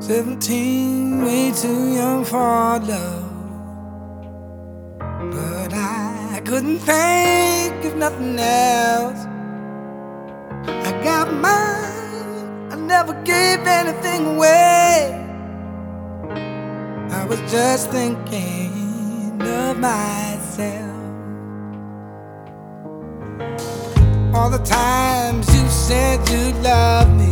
17, way too young for love. But I couldn't think of nothing else. I got mine, I never gave anything away. I was just thinking of myself. All the times you said you'd love me,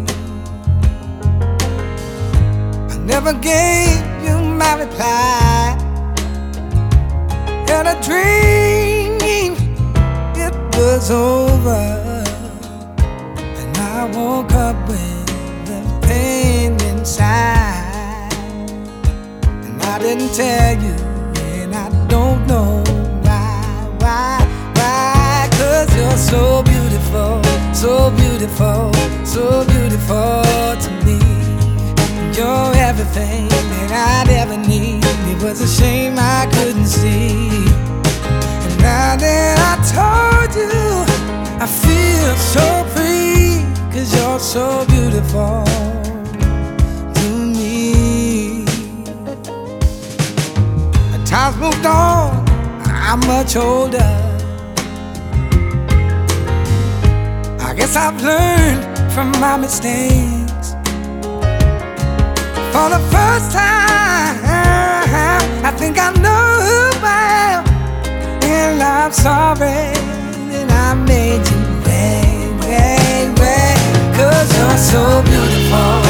I never gave you my reply. Had a dream it was over, and I woke up with the pain inside. And I didn't tell you, and I don't know why. 'Cause you're so beautiful, so beautiful, so beautiful to me. You're everything that I'd ever need. It was a shame I couldn't see. And now that I told you, I feel so free. 'Cause you're so beautiful to me. Time's moved on, I'm much older. I guess I've learned from my mistakes. For the first time, I think I know who I am. And I'm sorry that I made you wait. 'Cause you're so beautiful,